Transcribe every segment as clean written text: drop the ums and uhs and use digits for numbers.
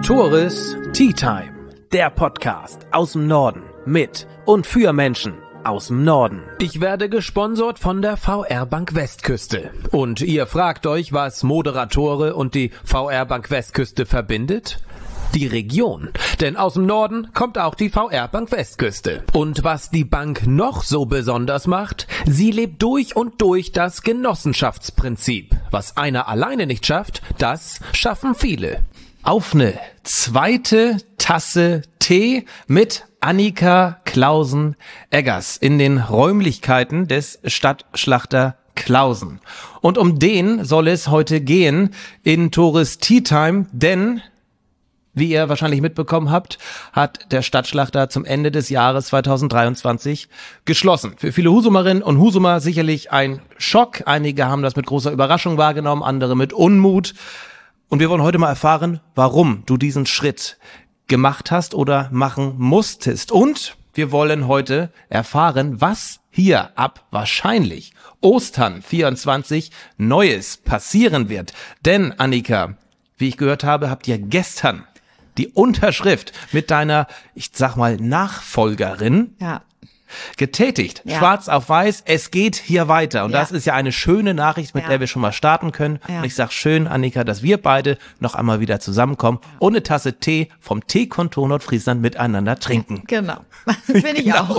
Toris Tea Time, der Podcast aus dem Norden mit und für Menschen aus dem Norden. Ich werde gesponsert von der VR Bank Westküste. Und ihr fragt euch, was Moderatore und die VR Bank Westküste verbindet? Die Region. Denn aus dem Norden kommt auch die VR Bank Westküste. Und was die Bank noch so besonders macht, sie lebt durch und durch das Genossenschaftsprinzip. Was einer alleine nicht schafft, das schaffen viele. Auf eine zweite Tasse Tee mit Annika Clausen-Eggers in den Räumlichkeiten des Stadtschlachter Clausen. Und um den soll es heute gehen in Toris Tea Time, denn wie ihr wahrscheinlich mitbekommen habt, hat der Stadtschlachter zum Ende des Jahres 2023 geschlossen. Für viele Husumerinnen und Husumer sicherlich ein Schock. Einige haben das mit großer Überraschung wahrgenommen, andere mit Unmut. Und wir wollen heute mal erfahren, warum du diesen Schritt gemacht hast oder machen musstest. Und wir wollen heute erfahren, was hier ab wahrscheinlich Ostern 24 Neues passieren wird. Denn, Annika, wie ich gehört habe, habt ihr gestern die Unterschrift mit deiner, ich sag mal, Nachfolgerin getätigt. Ja. Schwarz auf weiß, es geht hier weiter. Und das ist ja eine schöne Nachricht, mit der wir schon mal starten können. Ja. Und ich sag schön, Annika, dass wir beide noch einmal wieder zusammenkommen und eine Tasse Tee vom Teekontor Nordfriesland miteinander trinken. Genau. Bin ich auch.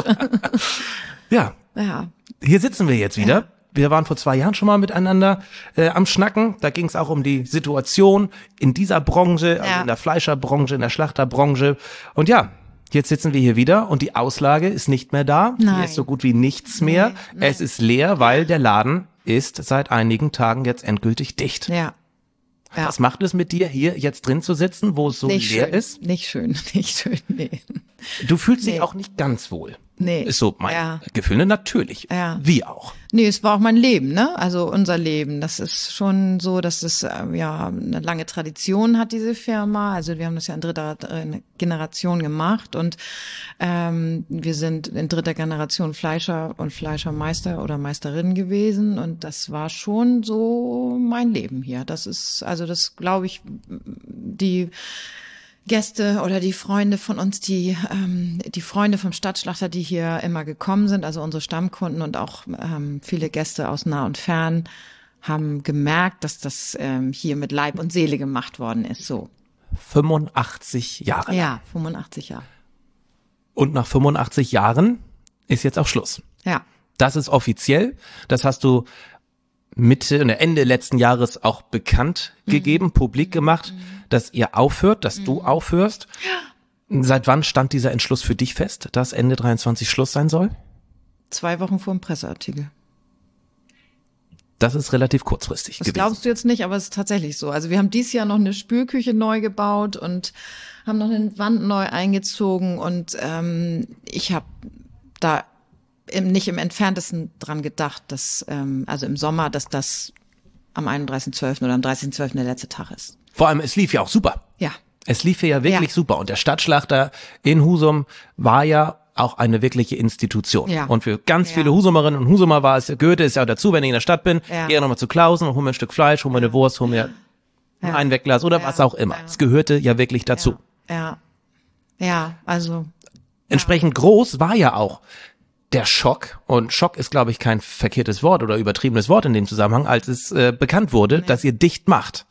Ja. Hier sitzen wir jetzt wieder. Ja. Wir waren vor 2 Jahren schon mal miteinander am Schnacken. Da ging es auch um die Situation in dieser Branche, also in der Fleischerbranche, in der Schlachterbranche. Und ja, jetzt sitzen wir hier wieder und die Auslage ist nicht mehr da. Nein. Hier ist so gut wie nichts mehr. Nein. Es ist leer, weil der Laden ist seit einigen Tagen jetzt endgültig dicht. Ja. Was macht es mit dir, hier jetzt drin zu sitzen, wo es so nicht leer schön. ist? Nicht schön, nee. Du fühlst dich auch nicht ganz wohl. Nee. Ist so mein Gefühl, ne? Natürlich. Ja. Wie auch. Nee, es war auch mein Leben, ne? Also unser Leben. Das ist schon so, dass es eine lange Tradition hat, diese Firma. Also wir haben das ja in dritter Generation gemacht und wir sind in dritter Generation Fleischer und Fleischermeister oder Meisterin gewesen und das war schon so mein Leben hier. Das ist, also das glaube ich, die Gäste oder die Freunde von uns, die Freunde vom Stadtschlachter, die hier immer gekommen sind, also unsere Stammkunden und auch viele Gäste aus nah und fern, haben gemerkt, dass das hier mit Leib und Seele gemacht worden ist. So 85 Jahre. Ja, 85 Jahre. Und nach 85 Jahren ist jetzt auch Schluss. Ja. Das ist offiziell. Das hast du Ende letzten Jahres auch bekannt gegeben, publik gemacht, dass ihr aufhört, dass du aufhörst. Seit wann stand dieser Entschluss für dich fest, dass Ende 23 Schluss sein soll? 2 Wochen vor dem Presseartikel. Das ist relativ kurzfristig gewesen. Das glaubst du jetzt nicht, aber es ist tatsächlich so. Also wir haben dieses Jahr noch eine Spülküche neu gebaut und haben noch eine Wand neu eingezogen und ich habe da nicht im Entferntesten dran gedacht, dass also im Sommer, dass das am 31.12. oder am 30.12. der letzte Tag ist. Vor allem, es lief ja auch super. Ja. Es lief ja wirklich super. Und der Stadtschlachter in Husum war ja auch eine wirkliche Institution. Ja. Und für ganz viele Husumerinnen und Husumer gehörte es ja auch dazu, wenn ich in der Stadt bin, gehe nochmal zu Klausen und hol mir ein Stück Fleisch, hol mir eine Wurst, hol mir ein Wegglas oder was auch immer. Es gehörte ja wirklich dazu. Ja, also. Entsprechend groß war ja auch der Schock, und Schock ist, glaube ich, kein verkehrtes Wort oder übertriebenes Wort in dem Zusammenhang, als es bekannt wurde, dass ihr dicht macht.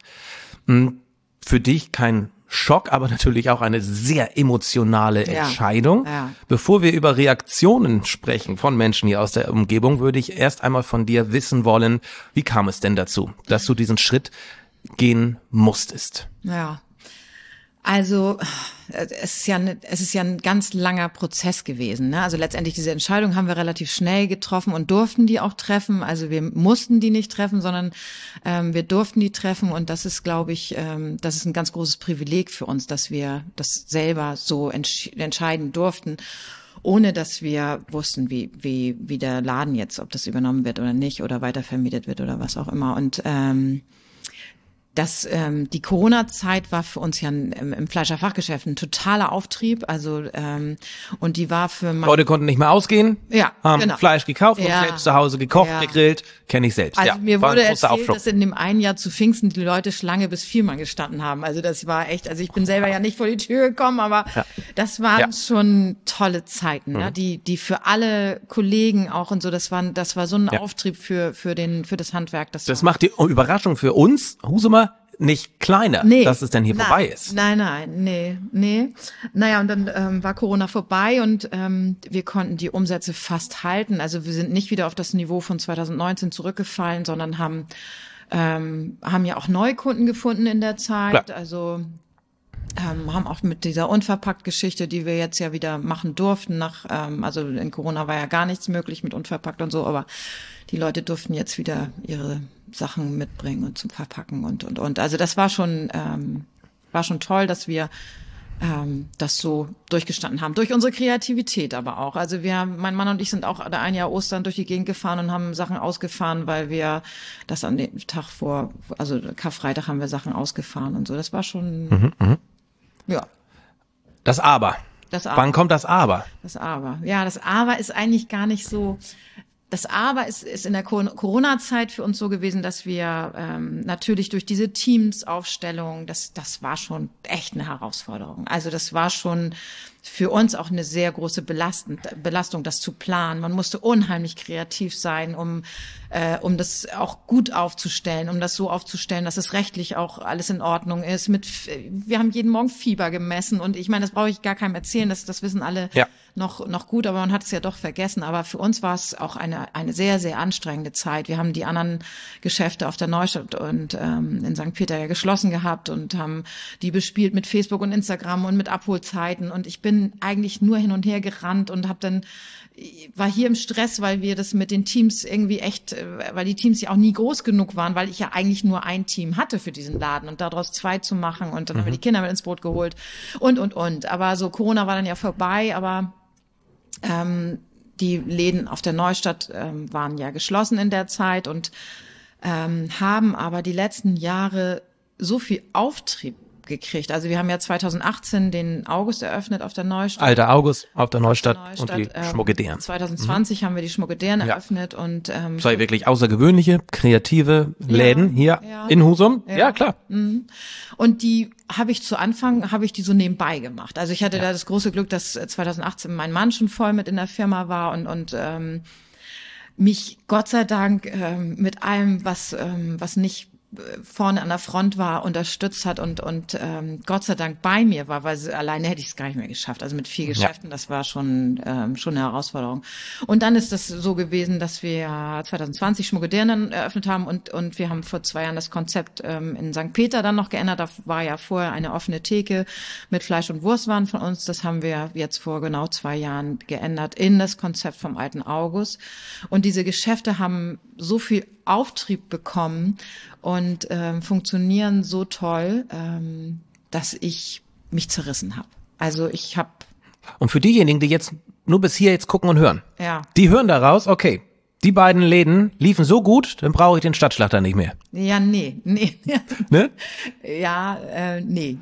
Für dich kein Schock, aber natürlich auch eine sehr emotionale Entscheidung. Ja. Bevor wir über Reaktionen sprechen von Menschen hier aus der Umgebung, würde ich erst einmal von dir wissen wollen, wie kam es denn dazu, dass du diesen Schritt gehen musstest? Ja. Also es ist ja ein ganz langer Prozess gewesen, ne? Also letztendlich diese Entscheidung haben wir relativ schnell getroffen und durften die auch treffen. Also wir mussten die nicht treffen, sondern wir durften die treffen und das ist, glaube ich, das ist ein ganz großes Privileg für uns, dass wir das selber so entscheiden durften, ohne dass wir wussten, wie der Laden jetzt, ob das übernommen wird oder nicht oder weitervermietet wird oder was auch immer. Und die Corona-Zeit war für uns ja im Fleischerfachgeschäft ein totaler Auftrieb, also und die war für Leute konnten nicht mehr ausgehen, haben genau. Fleisch gekauft und selbst zu Hause gekocht, gegrillt, kenne ich selbst. Also mir wurde erzählt, Aufschwung. dass in dem einen Jahr zu Pfingsten die Leute Schlange bis 4 Mann gestanden haben. Also das war echt, also ich bin selber ja nicht vor die Tür gekommen, aber das waren schon tolle Zeiten, ne? Die für alle Kollegen auch und so, das war so ein Auftrieb für das Handwerk. Das macht die Überraschung für uns, Husumer, nicht kleiner, dass es denn hier vorbei ist. Nee. Naja, und dann war Corona vorbei und wir konnten die Umsätze fast halten. Also wir sind nicht wieder auf das Niveau von 2019 zurückgefallen, sondern haben ja auch Neukunden gefunden in der Zeit. Klar. Also haben auch mit dieser Unverpackt-Geschichte, die wir jetzt ja wieder machen durften, also in Corona war ja gar nichts möglich mit Unverpackt und so, aber die Leute durften jetzt wieder ihre Sachen mitbringen und zum Verpacken und. Also das war schon toll, dass wir das so durchgestanden haben. Durch unsere Kreativität aber auch. Also mein Mann und ich sind auch ein Jahr Ostern durch die Gegend gefahren und haben Sachen ausgefahren, weil wir das an dem Tag also Karfreitag haben wir Sachen ausgefahren und so. Das war schon, ja. Das Aber. Wann kommt das Aber? Das Aber. Ja, das Aber ist eigentlich gar nicht so. Das Aber ist in der Corona-Zeit für uns so gewesen, dass wir natürlich durch diese Teams-Aufstellung, das war schon echt eine Herausforderung. Also das war schon für uns auch eine sehr große Belastung, das zu planen. Man musste unheimlich kreativ sein, um das auch gut aufzustellen, um das so aufzustellen, dass es rechtlich auch alles in Ordnung ist. Wir haben jeden Morgen Fieber gemessen und ich meine, das brauche ich gar keinem erzählen, das wissen alle noch gut, aber man hat es ja doch vergessen. Aber für uns war es auch eine sehr, sehr anstrengende Zeit. Wir haben die anderen Geschäfte auf der Neustadt und in St. Peter ja geschlossen gehabt und haben die bespielt mit Facebook und Instagram und mit Abholzeiten und ich bin eigentlich nur hin und her gerannt und war hier im Stress, weil wir das mit den Teams irgendwie echt, weil die Teams ja auch nie groß genug waren, weil ich ja eigentlich nur ein Team hatte für diesen Laden und daraus 2 zu machen und dann haben wir die Kinder mit ins Boot geholt und. Aber so Corona war dann ja vorbei, aber die Läden auf der Neustadt waren ja geschlossen in der Zeit und haben aber die letzten Jahre so viel Auftrieb gekriegt. Also wir haben ja 2018 den August eröffnet auf der Neustadt. Alter August auf der Neustadt und die Schmuggedären. 2020 haben wir die Schmuggedären eröffnet und zwei wirklich außergewöhnliche, kreative Läden hier in Husum. Ja, klar. Und die habe ich zu Anfang, die so nebenbei gemacht. Also ich hatte da das große Glück, dass 2018 mein Mann schon voll mit in der Firma war und mich Gott sei Dank mit allem, was nicht vorne an der Front war, unterstützt hat und Gott sei Dank bei mir war, weil alleine hätte ich es gar nicht mehr geschafft. Also mit 4 Geschäften, das war schon eine Herausforderung. Und dann ist das so gewesen, dass wir 2020 Schmuggedären dann eröffnet haben und wir haben vor 2 Jahren das Konzept in St. Peter dann noch geändert. Da war ja vorher eine offene Theke mit Fleisch- und Wurstwaren von uns. Das haben wir jetzt vor genau 2 Jahren geändert in das Konzept vom alten August. Und diese Geschäfte haben so viel Auftrieb bekommen und funktionieren so toll, dass ich mich zerrissen habe. Also ich habe. Und für diejenigen, die jetzt nur bis hier jetzt gucken und hören, ja, die hören daraus, okay, die beiden Läden liefen so gut, dann brauche ich den Stadtschlachter nicht mehr. Ja, nee. Ne? Ja, nee.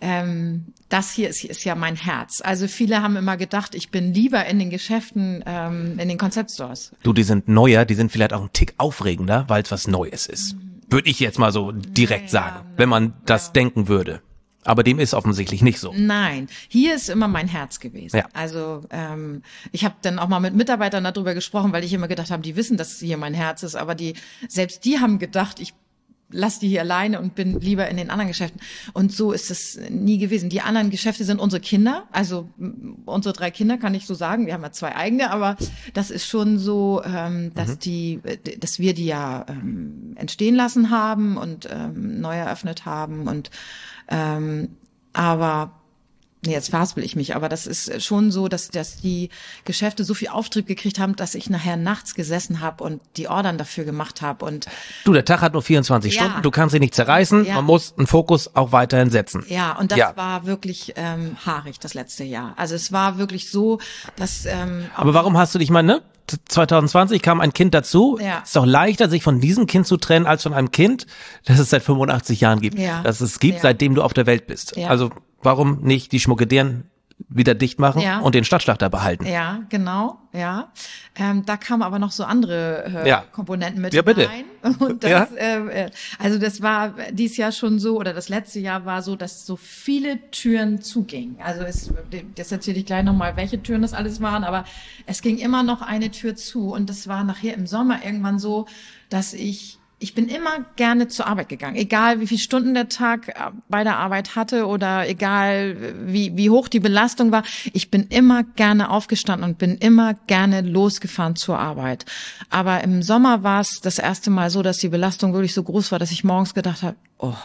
Das hier ist ja mein Herz. Also viele haben immer gedacht, ich bin lieber in den Geschäften, in den Konzeptstores. Du, die sind neuer, die sind vielleicht auch ein Tick aufregender, weil es was Neues ist. Würde ich jetzt mal so direkt sagen, wenn man das denken würde. Aber dem ist offensichtlich nicht so. Nein, hier ist immer mein Herz gewesen. Ja. Also ich habe dann auch mal mit Mitarbeitern darüber gesprochen, weil ich immer gedacht habe, die wissen, dass hier mein Herz ist. Aber selbst die haben gedacht, ich lass die hier alleine und bin lieber in den anderen Geschäften. Und so ist es nie gewesen. Die anderen Geschäfte sind unsere Kinder. Also unsere 3 Kinder, kann ich so sagen. Wir haben ja 2 eigene, aber das ist schon so, dass wir die ja entstehen lassen haben und neu eröffnet haben. Und aber Nee, jetzt verhaspel ich mich, aber das ist schon so, dass die Geschäfte so viel Auftrieb gekriegt haben, dass ich nachher nachts gesessen habe und die Ordern dafür gemacht habe. Und du, der Tag hat nur 24 Stunden, du kannst ihn nicht zerreißen, man muss einen Fokus auch weiterhin setzen. Ja, und das war wirklich haarig das letzte Jahr. Also es war wirklich so, dass... aber warum hast du dich mal, 2020 kam ein Kind dazu. Ja. Ist doch leichter, sich von diesem Kind zu trennen, als von einem Kind, das es seit 85 Jahren gibt. Ja. Das es gibt, seitdem du auf der Welt bist. Ja. Also warum nicht die Schmuckedieren wieder dicht machen und den Stadtschlachter behalten? Ja, genau, ja. Da kamen aber noch so andere Komponenten mit rein. Und das, also das war dieses Jahr schon so, oder das letzte Jahr war so, dass so viele Türen zugingen. Also das erzähle ich gleich nochmal, welche Türen das alles waren, aber es ging immer noch eine Tür zu. Und das war nachher im Sommer irgendwann so, dass ich bin immer gerne zur Arbeit gegangen, egal wie viele Stunden der Tag bei der Arbeit hatte oder egal wie hoch die Belastung war. Ich bin immer gerne aufgestanden und bin immer gerne losgefahren zur Arbeit. Aber im Sommer war es das erste Mal so, dass die Belastung wirklich so groß war, dass ich morgens gedacht habe,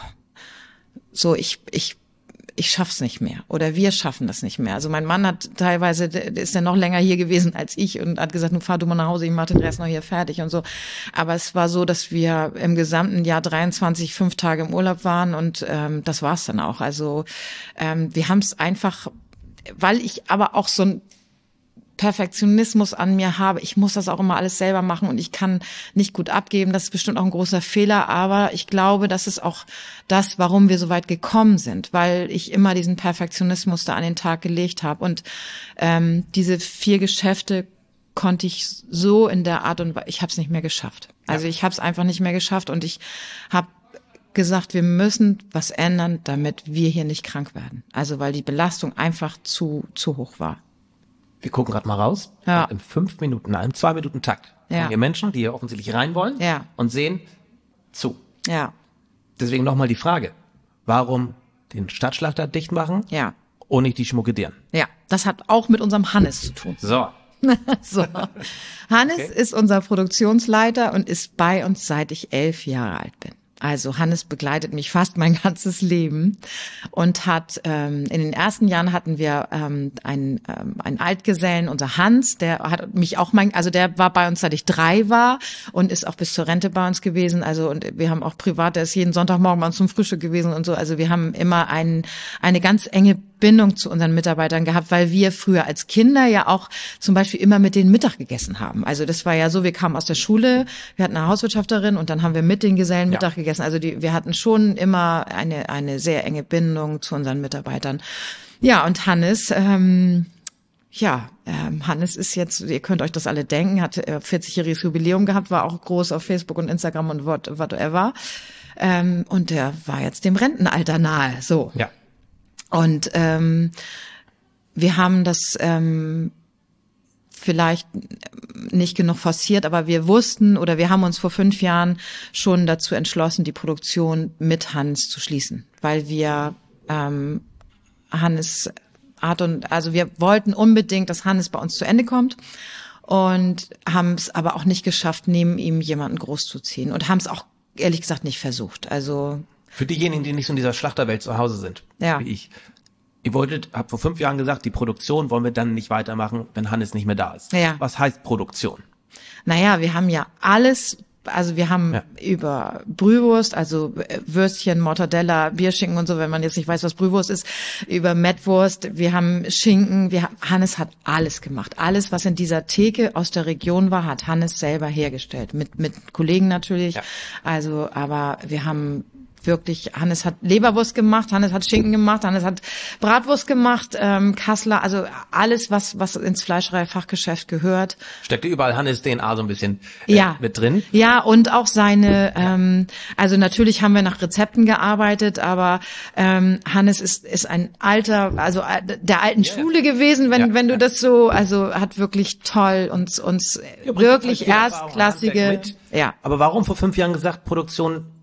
ich schaff's nicht mehr oder wir schaffen das nicht mehr. Also mein Mann hat teilweise, ist ja noch länger hier gewesen als ich und hat gesagt, nun fahr du mal nach Hause, ich mach den Rest noch hier fertig und so. Aber es war so, dass wir im gesamten Jahr 23 5 Tage im Urlaub waren und das war's dann auch. Also wir haben es einfach, weil ich aber auch so ein Perfektionismus an mir habe. Ich muss das auch immer alles selber machen und ich kann nicht gut abgeben. Das ist bestimmt auch ein großer Fehler, aber ich glaube, das ist auch das, warum wir so weit gekommen sind, weil ich immer diesen Perfektionismus da an den Tag gelegt habe. Und diese 4 Geschäfte konnte ich so in der Art und Weise, ich habe es nicht mehr geschafft. Also ich habe es einfach nicht mehr geschafft und ich habe gesagt, wir müssen was ändern, damit wir hier nicht krank werden. Also weil die Belastung einfach zu hoch war. Wir gucken gerade mal raus. Ja. Und in 5 Minuten, in 2 Minuten Takt kommen hier Menschen, die hier offensichtlich rein wollen und sehen zu. Ja. Deswegen nochmal die Frage, warum den Stadtschlachter dicht machen und nicht die Schmuckedieren? Ja, das hat auch mit unserem Hannes zu tun. So. Hannes ist unser Produktionsleiter und ist bei uns, seit ich 11 Jahre alt bin. Also Hannes begleitet mich fast mein ganzes Leben und hat in den ersten Jahren hatten wir einen Altgesellen, unser Hans, der hat mich auch der war bei uns, seit ich 3 war und ist auch bis zur Rente bei uns gewesen. Also und wir haben auch privat, der ist jeden Sonntagmorgen bei uns zum Frühstück gewesen und so. Also wir haben immer eine ganz enge Bindung zu unseren Mitarbeitern gehabt, weil wir früher als Kinder ja auch zum Beispiel immer mit denen Mittag gegessen haben. Also das war ja so, wir kamen aus der Schule, wir hatten eine Hauswirtschafterin und dann haben wir mit den Gesellen Mittag gegessen. Also wir hatten schon immer eine sehr enge Bindung zu unseren Mitarbeitern. Ja, und Hannes, Hannes ist jetzt, ihr könnt euch das alle denken, hat 40-jähriges Jubiläum gehabt, war auch groß auf Facebook und Instagram und whatever. Und der war jetzt dem Rentenalter nahe, so. Ja. Und wir haben das vielleicht nicht genug forciert, aber wir wussten oder wir haben uns vor 5 Jahren schon dazu entschlossen, die Produktion mit Hannes zu schließen, weil wir Hannes also wir wollten unbedingt, dass Hannes bei uns zu Ende kommt und haben es aber auch nicht geschafft, neben ihm jemanden großzuziehen und haben es auch ehrlich gesagt nicht versucht. Also für diejenigen, die nicht so in dieser Schlachterwelt zu Hause sind, wie ich. Ihr habt vor 5 Jahren gesagt, die Produktion wollen wir dann nicht weitermachen, wenn Hannes nicht mehr da ist. Ja. Was heißt Produktion? Naja, wir haben ja alles, also wir haben über Brühwurst, also Würstchen, Mortadella, Bierschinken und so, wenn man jetzt nicht weiß, was Brühwurst ist, über Mettwurst, wir haben Schinken, Hannes hat alles gemacht. Alles, was in dieser Theke aus der Region war, hat Hannes selber hergestellt. Mit Kollegen natürlich. Ja. Also, aber wir haben wirklich, Hannes hat Leberwurst gemacht, Hannes hat Schinken gemacht, Hannes hat Bratwurst gemacht, Kassler, also alles, was ins Fleischereifachgeschäft gehört. Steckte überall Hannes DNA so ein bisschen mit drin? Ja, und auch seine, also natürlich haben wir nach Rezepten gearbeitet, aber Hannes ist ein alter, also der alten Schule gewesen, wenn du das so, also hat wirklich toll uns wirklich erstklassige. Aber warum vor 5 Jahren gesagt, Produktion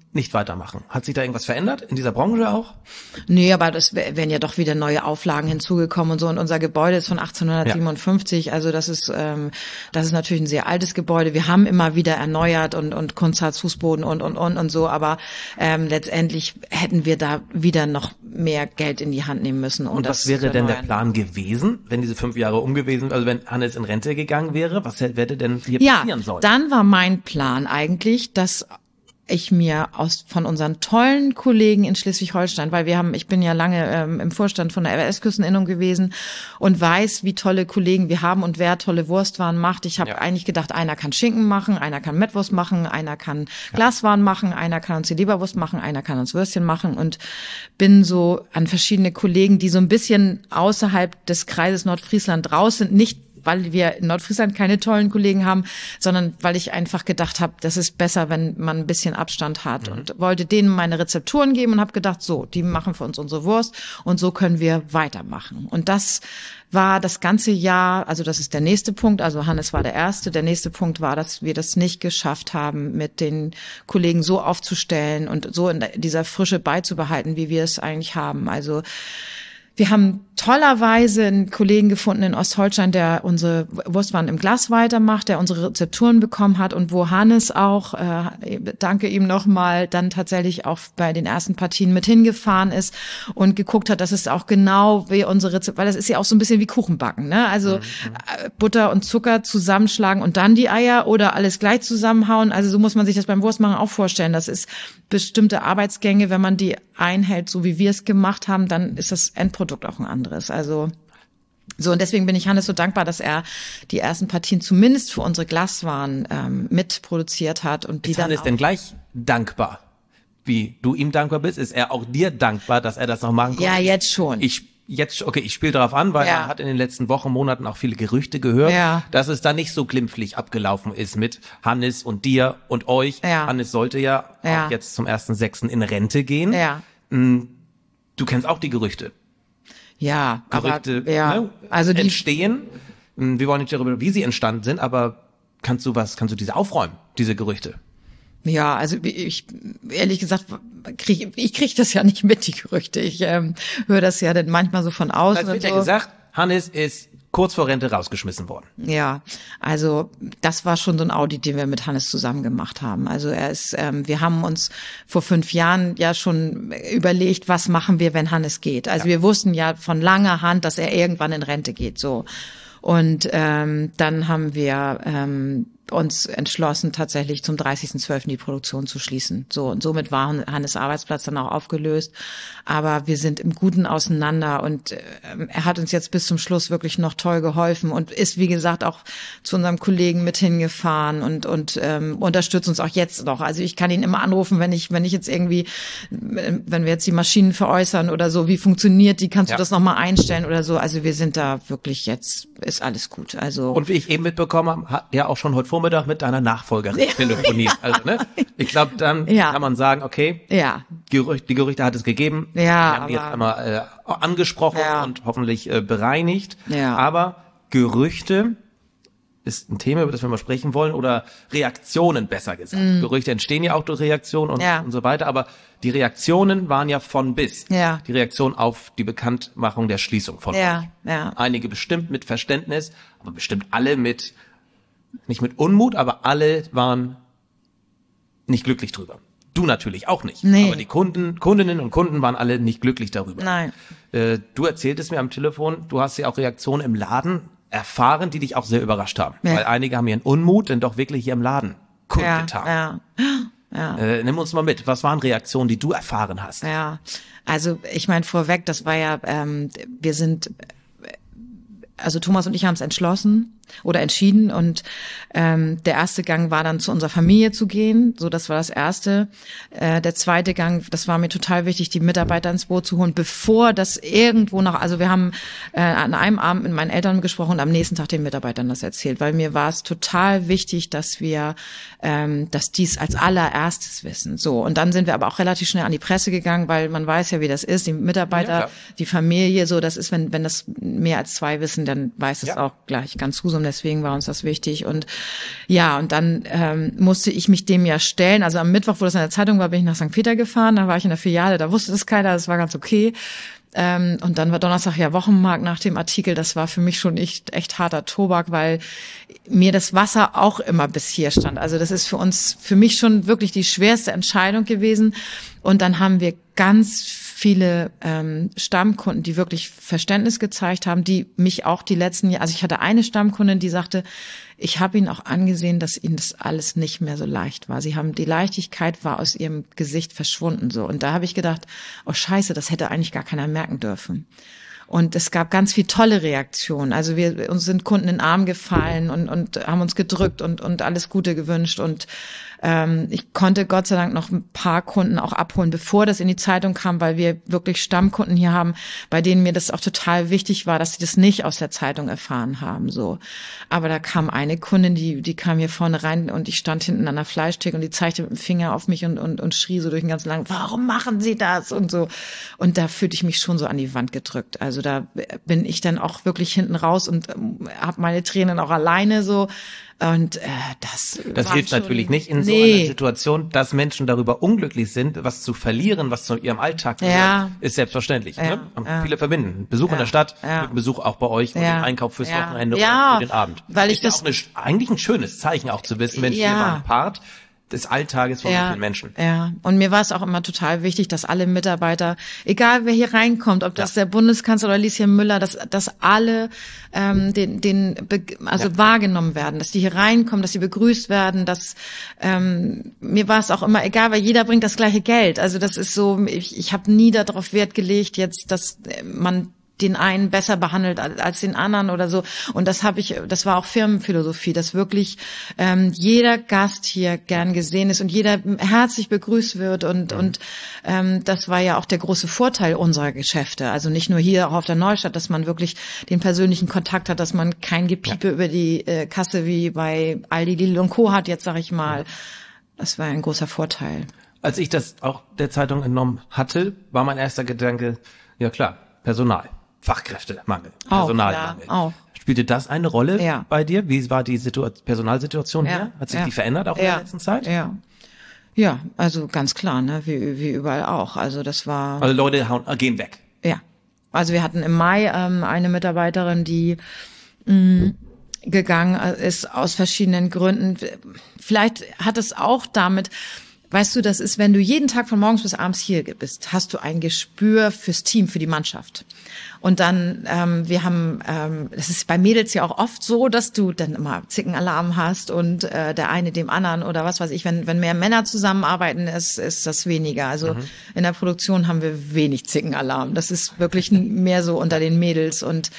nicht weitermachen? Hat sich da irgendwas verändert in dieser Branche auch? Nee, aber das wären ja doch wieder neue Auflagen hinzugekommen und so. Und unser Gebäude ist von 1857. Ja. Also das ist natürlich ein sehr altes Gebäude. Wir haben immer wieder erneuert und Kunstharz-Fußboden und so. Aber letztendlich hätten wir da wieder noch mehr Geld in die Hand nehmen müssen. Und was wäre denn der Plan gewesen, wenn diese 5 Jahre umgewesen, also wenn Hannes in Rente gegangen wäre? Was hätte denn hier passieren sollen? Ja, dann war mein Plan eigentlich, dass ich mir von unseren tollen Kollegen in Schleswig-Holstein, weil ich bin ja lange im Vorstand von der RWS-Küsteninnung gewesen und weiß, wie tolle Kollegen wir haben und wer tolle Wurstwaren macht. Ich habe eigentlich gedacht, einer kann Schinken machen, einer kann Mettwurst machen, einer kann Glaswaren machen, einer kann uns die Leberwurst machen, einer kann uns Würstchen machen und bin so an verschiedene Kollegen, die so ein bisschen außerhalb des Kreises Nordfriesland raus sind, nicht weil wir in Nordfriesland keine tollen Kollegen haben, sondern weil ich einfach gedacht habe, das ist besser, wenn man ein bisschen Abstand hat und wollte denen meine Rezepturen geben und habe gedacht, so, die machen für uns unsere Wurst und so können wir weitermachen. Und das war das ganze Jahr, also das ist der nächste Punkt, also Hannes war der Erste, der nächste Punkt war, dass wir das nicht geschafft haben, mit den Kollegen so aufzustellen und so in dieser Frische beizubehalten, wie wir es eigentlich haben. Also wir haben tollerweise einen Kollegen gefunden in Ostholstein, der unsere Wurstwaren im Glas weitermacht, der unsere Rezepturen bekommen hat und wo Hannes auch, danke ihm nochmal, dann tatsächlich auch bei den ersten Partien mit hingefahren ist und geguckt hat, dass es auch genau wie unsere Rezepturen, weil das ist ja auch so ein bisschen wie Kuchenbacken, ne? Also Butter und Zucker zusammenschlagen und dann die Eier oder alles gleich zusammenhauen. Also so muss man sich das beim Wurstmachen auch vorstellen. Das ist bestimmte Arbeitsgänge, wenn man die einhält, so wie wir es gemacht haben, dann ist das Endprodukt auch ein anderes. Also so, und deswegen bin ich Hannes so dankbar, dass er die ersten Partien zumindest für unsere Glaswaren mitproduziziert hat und die ist dann Hannes denn gleich dankbar, wie du ihm dankbar bist? Ist er auch dir dankbar, dass er das noch machen konnte? Ja, jetzt schon. Ich spiele darauf an, weil er hat in den letzten Wochen, Monaten auch viele Gerüchte gehört, dass es da nicht so glimpflich abgelaufen ist mit Hannes und dir und euch. Ja. Hannes sollte auch jetzt zum 1.6. in Rente gehen. Ja. Du kennst auch die Gerüchte. Ja, Gerüchte, aber also die entstehen. Wir wollen nicht darüber, wie sie entstanden sind, aber kannst du diese aufräumen, diese Gerüchte? Ja, also ich ehrlich gesagt krieg das ja nicht mit, die Gerüchte. Ich höre das ja dann manchmal so von außen. Es wird ja gesagt, Hannes ist kurz vor Rente rausgeschmissen worden. Ja, also das war schon so ein Audit, den wir mit Hannes zusammen gemacht haben. Also wir haben uns vor 5 Jahren ja schon überlegt, was machen wir, wenn Hannes geht. Also wir wussten ja von langer Hand, dass er irgendwann in Rente geht, so. Und dann haben wir uns entschlossen, tatsächlich zum 30.12. die Produktion zu schließen. So, und somit war Hannes' Arbeitsplatz dann auch aufgelöst. Aber wir sind im Guten auseinander und er hat uns jetzt bis zum Schluss wirklich noch toll geholfen und ist, wie gesagt, auch zu unserem Kollegen mit hingefahren und unterstützt uns auch jetzt noch. Also ich kann ihn immer anrufen, wenn ich jetzt irgendwie, wenn wir jetzt die Maschinen veräußern oder so, wie funktioniert die, kannst du das nochmal einstellen oder so. Also wir sind da wirklich jetzt, ist alles gut. Also. Und wie ich eben mitbekommen habe, hat ja auch schon heute Vormittag mit deiner Nachfolgerin telefoniert. Also, ne? Ich glaube, dann kann man sagen, okay, die Gerüchte hat es gegeben. Ja, wir haben die jetzt einmal angesprochen und hoffentlich bereinigt. Ja. Aber Gerüchte ist ein Thema, über das wir mal sprechen wollen, oder Reaktionen, besser gesagt. Gerüchte entstehen ja auch durch Reaktionen und so weiter, aber die Reaktionen waren ja von bis. Ja. Die Reaktion auf die Bekanntmachung der Schließung von euch. Ja. Einige bestimmt mit Verständnis, aber bestimmt alle nicht mit Unmut, aber alle waren nicht glücklich drüber. Du natürlich auch nicht. Nee. Aber die Kundinnen und Kunden waren alle nicht glücklich darüber. Nein. Du erzähltest mir am Telefon, du hast ja auch Reaktionen im Laden erfahren, die dich auch sehr überrascht haben. Ja. Weil einige haben ihren Unmut dann doch wirklich hier im Laden kundgetan. Ja. Nimm uns mal mit. Was waren Reaktionen, die du erfahren hast? Ja, also ich meine vorweg, das war ja, Thomas und ich haben es entschieden und der erste Gang war dann zu unserer Familie zu gehen, so das war das erste. Der zweite Gang, das war mir total wichtig, die Mitarbeiter ins Boot zu holen, bevor das irgendwo noch, also wir haben an einem Abend mit meinen Eltern gesprochen und am nächsten Tag den Mitarbeitern das erzählt, weil mir war es total wichtig, dass dies als allererstes wissen. So, und dann sind wir aber auch relativ schnell an die Presse gegangen, weil man weiß ja, wie das ist, die Mitarbeiter, die Familie, so, das ist, wenn das mehr als 2 wissen, dann weiß es auch gleich ganz Husum. Wachstum, deswegen war uns das wichtig. Und ja, und dann musste ich mich dem ja stellen. Also am Mittwoch, wo das in der Zeitung war, bin ich nach St. Peter gefahren, da war ich in der Filiale, da wusste das keiner, das war ganz okay. Und dann war Donnerstag ja Wochenmarkt nach dem Artikel. Das war für mich schon echt harter Tobak, weil mir das Wasser auch immer bis hier stand. Also das ist für mich schon wirklich die schwerste Entscheidung gewesen. Und dann haben wir ganz viele Stammkunden, die wirklich Verständnis gezeigt haben, die mich auch die letzten Jahre, also ich hatte eine Stammkundin, die sagte, ich habe ihnen auch angesehen, dass ihnen das alles nicht mehr so leicht war. Die Leichtigkeit war aus ihrem Gesicht verschwunden so. Und da habe ich gedacht, oh Scheiße, das hätte eigentlich gar keiner merken dürfen. Und es gab ganz viel tolle Reaktionen. Also uns sind Kunden in den Arm gefallen und haben uns gedrückt und alles Gute gewünscht. Und ich konnte Gott sei Dank noch ein paar Kunden auch abholen, bevor das in die Zeitung kam, weil wir wirklich Stammkunden hier haben, bei denen mir das auch total wichtig war, dass sie das nicht aus der Zeitung erfahren haben. So, aber da kam eine Kundin, die kam hier vorne rein und ich stand hinten an der Fleischtheke und die zeigte mit dem Finger auf mich und schrie so durch den ganzen Lang, warum machen Sie das und so. Und da fühlte ich mich schon so an die Wand gedrückt. Also da bin ich dann auch wirklich hinten raus und habe meine Tränen auch alleine so. Und das hilft schon, natürlich nicht in so einer Situation, dass Menschen darüber unglücklich sind, was zu verlieren, was zu ihrem Alltag gehört, ist selbstverständlich. Ne? Viele verbinden Besuch in der Stadt mit Besuch auch bei euch und den Einkauf fürs Wochenende und für den Abend. Weil ich das ist auch eigentlich ein schönes Zeichen auch zu wissen, Mensch, wir waren Part des Alltages von so vielen Menschen. Ja, und mir war es auch immer total wichtig, dass alle Mitarbeiter, egal wer hier reinkommt, ob das der Bundeskanzler oder Lieschen Müller, dass alle wahrgenommen werden, dass die hier reinkommen, dass sie begrüßt werden, dass mir war es auch immer egal, weil jeder bringt das gleiche Geld. Also das ist so, ich habe nie darauf Wert gelegt, jetzt, dass man den einen besser behandelt als den anderen oder so. Und das war auch Firmenphilosophie, dass wirklich jeder Gast hier gern gesehen ist und jeder herzlich begrüßt wird und das war ja auch der große Vorteil unserer Geschäfte. Also nicht nur hier auch auf der Neustadt, dass man wirklich den persönlichen Kontakt hat, dass man kein Gepiepe über die Kasse wie bei Aldi, Lidl und Co. hat, jetzt sag ich mal. Das war ein großer Vorteil. Als ich das auch der Zeitung entnommen hatte, war mein erster Gedanke, ja klar, Personal. Fachkräftemangel, Personalmangel. Auch. Spielte das eine Rolle bei dir? Wie war die Personalsituation hier? Hat sich die verändert auch in der letzten Zeit? Ja, also ganz klar, ne, wie überall auch. Also das war. Also Leute gehen weg. Ja. Also wir hatten im Mai eine Mitarbeiterin, die gegangen ist aus verschiedenen Gründen. Vielleicht hat es auch damit. Weißt du, das ist, wenn du jeden Tag von morgens bis abends hier bist, hast du ein Gespür fürs Team, für die Mannschaft. Und dann, wir haben, das ist bei Mädels ja auch oft so, dass du dann immer Zickenalarm hast und der eine dem anderen oder was weiß ich, wenn mehr Männer zusammenarbeiten, ist das weniger. Also in der Produktion haben wir wenig Zickenalarm. Das ist wirklich mehr so unter den Mädels und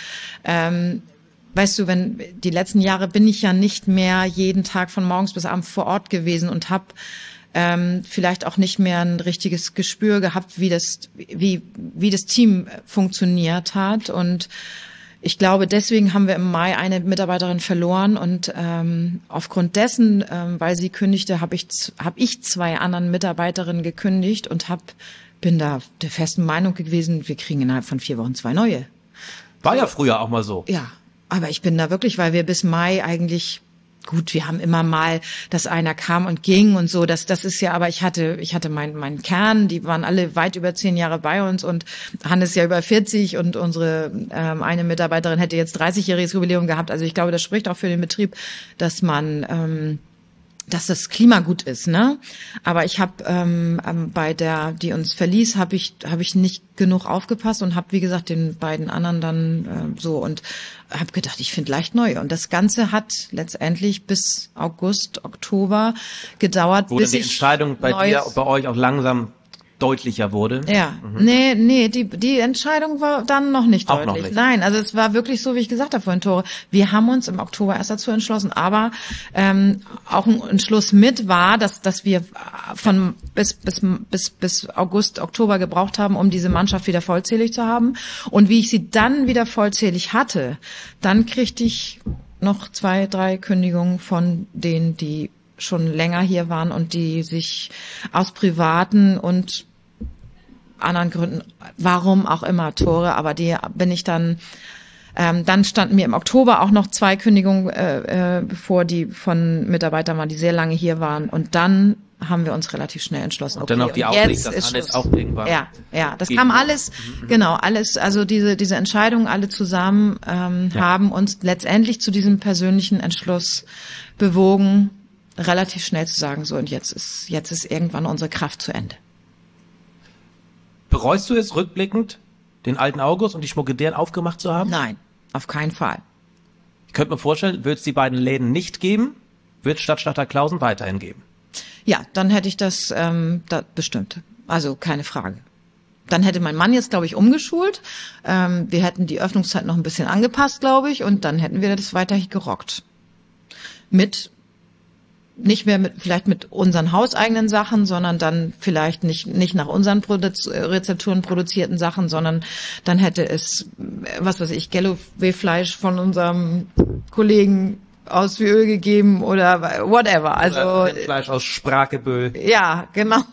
weißt du, die letzten Jahre bin ich ja nicht mehr jeden Tag von morgens bis abends vor Ort gewesen und habe vielleicht auch nicht mehr ein richtiges Gespür gehabt, wie das Team funktioniert hat. Und ich glaube, deswegen haben wir im Mai eine Mitarbeiterin verloren und aufgrund dessen, weil sie kündigte, habe ich 2 anderen Mitarbeiterinnen gekündigt und bin da der festen Meinung gewesen, wir kriegen innerhalb von 4 Wochen 2 neue. War ja früher auch mal so. Ja, aber ich bin da wirklich, weil wir bis Mai eigentlich gut, wir haben immer mal, dass einer kam und ging und so, das ist ja, aber ich hatte meinen Kern, die waren alle weit über 10 Jahre bei uns und Hannes ja über 40 und unsere eine Mitarbeiterin hätte jetzt 30-jähriges Jubiläum gehabt. Also ich glaube, das spricht auch für den Betrieb, dass das Klima gut ist, ne? Aber ich habe bei der, die uns verließ, habe ich nicht genug aufgepasst und habe, wie gesagt, den beiden anderen dann so und habe gedacht, ich finde leicht neu. Und das Ganze hat letztendlich bis August, Oktober gedauert, wo bis die Entscheidung bei euch auch langsam deutlicher wurde. Ja, nee, die Entscheidung war dann noch nicht deutlich. Noch nicht. Nein, also es war wirklich so, wie ich gesagt habe vorhin, Tore. Wir haben uns im Oktober erst dazu entschlossen, aber auch ein Entschluss mit war, dass wir von bis August, Oktober gebraucht haben, um diese Mannschaft wieder vollzählig zu haben. Und wie ich sie dann wieder vollzählig hatte, dann kriegte ich noch 2, 3 Kündigungen von denen, die schon länger hier waren und die sich aus privaten und anderen Gründen, warum auch immer, Tore, aber die bin ich dann Dann standen mir im Oktober auch noch 2 Kündigungen bevor, die von Mitarbeitern waren, die sehr lange hier waren. Und dann haben wir uns relativ schnell entschlossen. Und dann auch die Aussicht, dass Hannes auch irgendwann. Ja, das kam alles, genau, alles, also diese Entscheidungen alle zusammen haben uns letztendlich zu diesem persönlichen Entschluss bewogen, relativ schnell zu sagen, so, und jetzt ist irgendwann unsere Kraft zu Ende. Bereust du es rückblickend, den alten August und die Schmuckedieren aufgemacht zu haben? Nein, auf keinen Fall. Ich könnte mir vorstellen, würde es die beiden Läden nicht geben, wird es Stadtschlachter Clausen weiterhin geben. Ja, dann hätte ich das bestimmt. Also keine Frage. Dann hätte mein Mann jetzt, glaube ich, umgeschult. Wir hätten die Öffnungszeit noch ein bisschen angepasst, glaube ich, und dann hätten wir das weiterhin gerockt. Nicht mehr vielleicht mit unseren hauseigenen Sachen, sondern dann vielleicht nicht nach unseren Rezepturen produzierten Sachen, sondern dann hätte es, was weiß ich, Galloway-Fleisch von unserem Kollegen aus Öl gegeben oder whatever. Also Fleisch aus Sprakebüll. Ja, genau.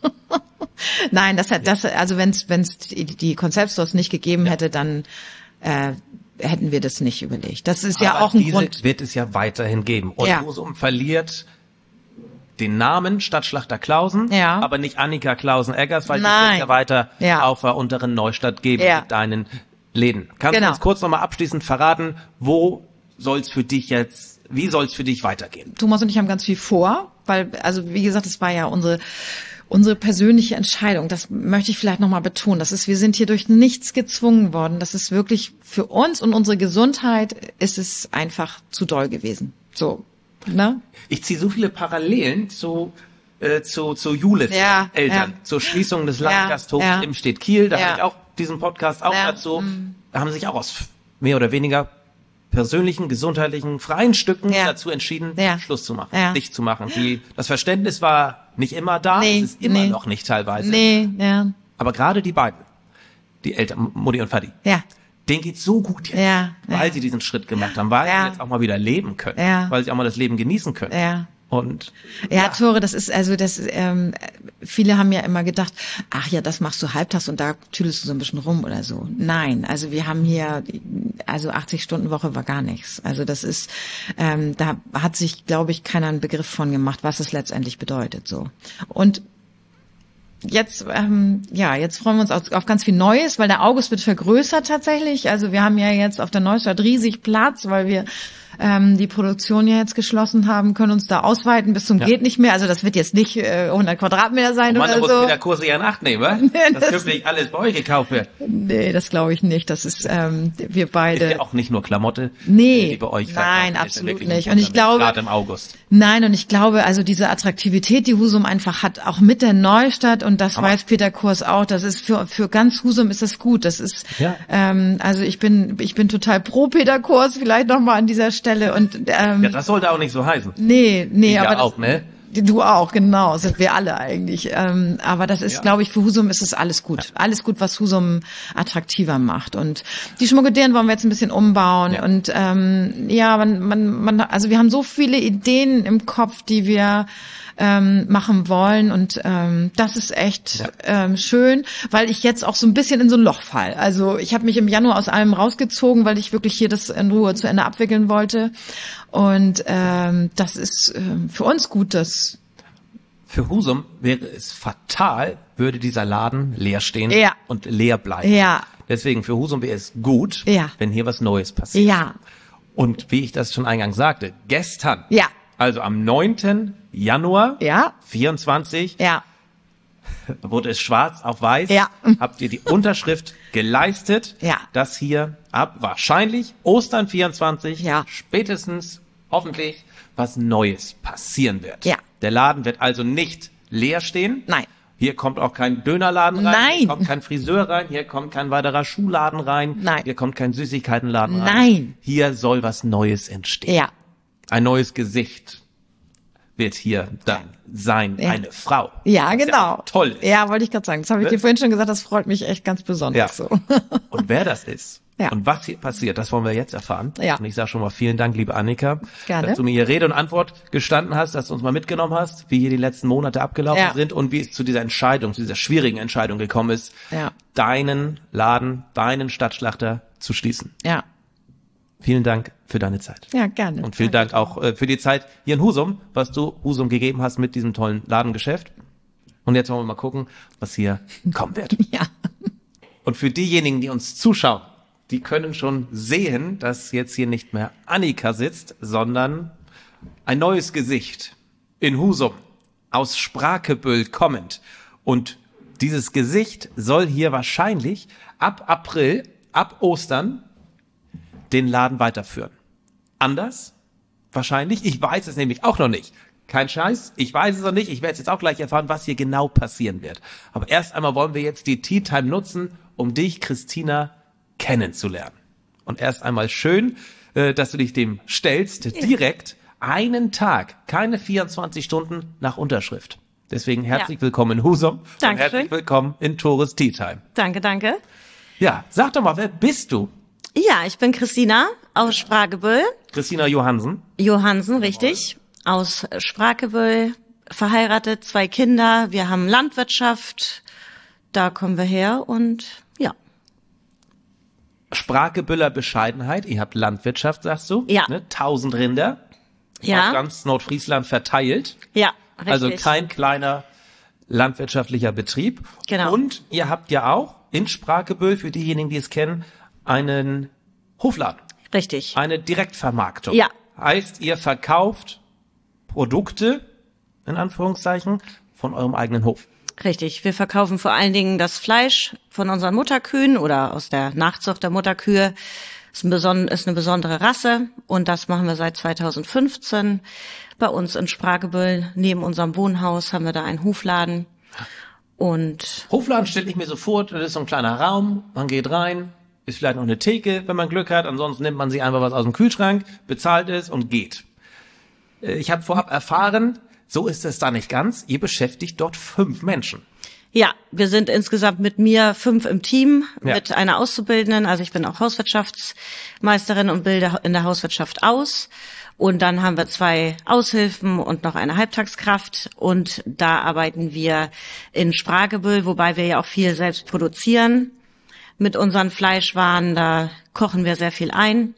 Nein, also wenn's die Konzeptstores nicht gegeben hätte, dann hätten wir das nicht überlegt. Das ist ja auch ein Grund. Wird es ja weiterhin geben. Und Husum verliert den Namen Stadtschlachter Clausen, aber nicht Annika Clausen-Eggers, weil die wird ja weiter auf der unteren Neustadt geben mit deinen Läden. Kannst du uns kurz nochmal abschließend verraten, wie soll es für dich weitergehen? Thomas und ich haben ganz viel vor, weil, also wie gesagt, es war ja unsere persönliche Entscheidung. Das möchte ich vielleicht nochmal betonen. Wir sind hier durch nichts gezwungen worden. Das ist wirklich für uns und unsere Gesundheit ist es einfach zu doll gewesen. So, ne? Ich ziehe so viele Parallelen zu Julis Eltern, zur Schließung des Landgasthofs im Stedt Kiel. Da habe ich auch diesen Podcast dazu. Da haben sich auch aus mehr oder weniger persönlichen, gesundheitlichen, freien Stücken dazu entschieden, Schluss zu machen, dicht zu machen. Das Verständnis war nicht immer da, es ist immer noch nicht teilweise. Aber gerade die beiden, die Eltern, Mutti und Vati, denen geht's so gut jetzt, weil sie diesen Schritt gemacht haben, weil sie jetzt auch mal wieder leben können, weil sie auch mal das Leben genießen können. Und Tore, viele haben ja immer gedacht, ach ja, das machst du halbtags und da tüdelst du so ein bisschen rum oder so. Nein, also wir haben hier, 80-Stunden-Woche war gar nichts. Also das ist, da hat sich, glaube ich, keiner einen Begriff von gemacht, was es letztendlich bedeutet, so. Und jetzt freuen wir uns auf ganz viel Neues, weil der August wird vergrößert tatsächlich. Also wir haben ja jetzt auf der Neustadt riesig Platz, weil wir die Produktion ja jetzt geschlossen haben, können uns da ausweiten bis zum geht nicht mehr. Also das wird jetzt nicht 100 Quadratmeter sein oder so. Man muss wieder Kurse ja in Acht nehmen, wa? Das künftig alles bei euch gekauft wird. Nee, das glaube ich nicht. Das ist, wir beide. Ist ja auch nicht nur Klamotte, die bei euch nein, absolut nicht. Und ich glaube, gerade im August. Nein, und ich glaube, also diese Attraktivität, die Husum einfach hat, auch mit der Neustadt, und das weiß Peter Kurs auch, das ist für ganz Husum ist das gut. Das ist, also ich bin total pro Peter Kurs, vielleicht nochmal an dieser Stelle. Und das sollte auch nicht so heißen. Nee, aber auch, ne? Du auch, genau, sind wir alle eigentlich. Aber das ist, glaube ich, für Husum ist es alles gut. Alles gut, was Husum attraktiver macht. Und die Schmuckedieren wollen wir jetzt ein bisschen umbauen. Und also wir haben so viele Ideen im Kopf, die wir machen wollen, und das ist echt schön, weil ich jetzt auch so ein bisschen in so ein Loch fall. Also ich habe mich im Januar aus allem rausgezogen, weil ich wirklich hier das in Ruhe zu Ende abwickeln wollte, und das ist für uns gut. Dass für Husum wäre es fatal, würde dieser Laden leer stehen und leer bleiben. Deswegen für Husum wäre es gut, wenn hier was Neues passiert. Und wie ich das schon eingangs sagte, gestern, also am 9. Januar 24, wurde es schwarz auf weiß, habt ihr die Unterschrift geleistet, dass hier ab wahrscheinlich Ostern 24 spätestens hoffentlich was Neues passieren wird. Der Laden wird also nicht leer stehen. Nein. Hier kommt auch kein Dönerladen rein, hier kommt kein Friseur rein, hier kommt kein weiterer Schuhladen rein, hier kommt kein Süßigkeitenladen rein. Hier soll was Neues entstehen. Ein neues Gesicht wird hier dann sein, eine Frau. Ja, genau. Ja toll. Ja, wollte ich gerade sagen. Das habe ich dir vorhin schon gesagt, das freut mich echt ganz besonders so. Und wer das ist und was hier passiert, das wollen wir jetzt erfahren. Und ich sage schon mal vielen Dank, liebe Annika, dass du mir hier Rede und Antwort gestanden hast, dass du uns mal mitgenommen hast, wie hier die letzten Monate abgelaufen sind und wie es zu dieser Entscheidung, zu dieser schwierigen Entscheidung gekommen ist, deinen Laden, deinen Stadtschlachter zu schließen. vielen Dank für deine Zeit. Ja, gerne. Und vielen Dank auch für die Zeit hier in Husum, was du Husum gegeben hast mit diesem tollen Ladengeschäft. Und jetzt wollen wir mal gucken, was hier kommen wird. Ja. Und für diejenigen, die uns zuschauen, die können schon sehen, dass jetzt hier nicht mehr Annika sitzt, sondern ein neues Gesicht in Husum aus Sprakebüll kommend. Und dieses Gesicht soll hier wahrscheinlich ab April, ab Ostern, den Laden weiterführen. Anders? Wahrscheinlich. Ich weiß es nämlich auch noch nicht. Kein Scheiß. Ich weiß es noch nicht. Ich werde es jetzt auch gleich erfahren, was hier genau passieren wird. Aber erst einmal wollen wir jetzt die Tea Time nutzen, um dich, Christina, kennenzulernen. Und erst einmal schön, dass du dich dem stellst, direkt einen Tag, keine 24 Stunden nach Unterschrift. Deswegen herzlich willkommen in Husum. Dankeschön. Und herzlich willkommen in Tores Tea Time. Danke, danke. Ja, sag doch mal, wer bist du? Ja, ich bin Christina aus Sprakebüll. Christina Johansen. Johansen, richtig. Aus Sprakebüll, verheiratet, 2 Kinder. Wir haben Landwirtschaft. Da kommen wir her und ja. Sprakebüller Bescheidenheit. Ihr habt Landwirtschaft, sagst du? Ja. Ne? 1000 Rinder. Ja. Auf ganz Nordfriesland verteilt. Ja, richtig. Also kein kleiner landwirtschaftlicher Betrieb. Genau. Und ihr habt ja auch in Sprakebüll, für diejenigen, die es kennen, einen Hofladen. Richtig. Eine Direktvermarktung. Ja. Heißt, ihr verkauft Produkte, in Anführungszeichen, von eurem eigenen Hof. Richtig. Wir verkaufen vor allen Dingen das Fleisch von unseren Mutterkühen oder aus der Nachzucht der Mutterkühe. Ist eine besondere Rasse und das machen wir seit 2015. Bei uns in Sprakebüll, neben unserem Wohnhaus, haben wir da einen Hofladen. Und Hofladen stelle ich mir so vor, das ist so ein kleiner Raum, man geht rein, ist vielleicht noch eine Theke, wenn man Glück hat, ansonsten nimmt man sich einfach was aus dem Kühlschrank, bezahlt es und geht. Ich habe vorab erfahren, so ist es da nicht ganz, ihr beschäftigt dort 5 Menschen. ja, wir sind insgesamt mit mir 5 im Team, Ja. mit einer Auszubildenden. Also ich bin auch Hauswirtschaftsmeisterin und bilde in der Hauswirtschaft aus. Und dann haben wir 2 Aushilfen und noch eine Halbtagskraft. Und da arbeiten wir in Sprakebüll, wobei wir ja auch viel selbst produzieren mit unseren Fleischwaren. Da kochen wir sehr viel ein.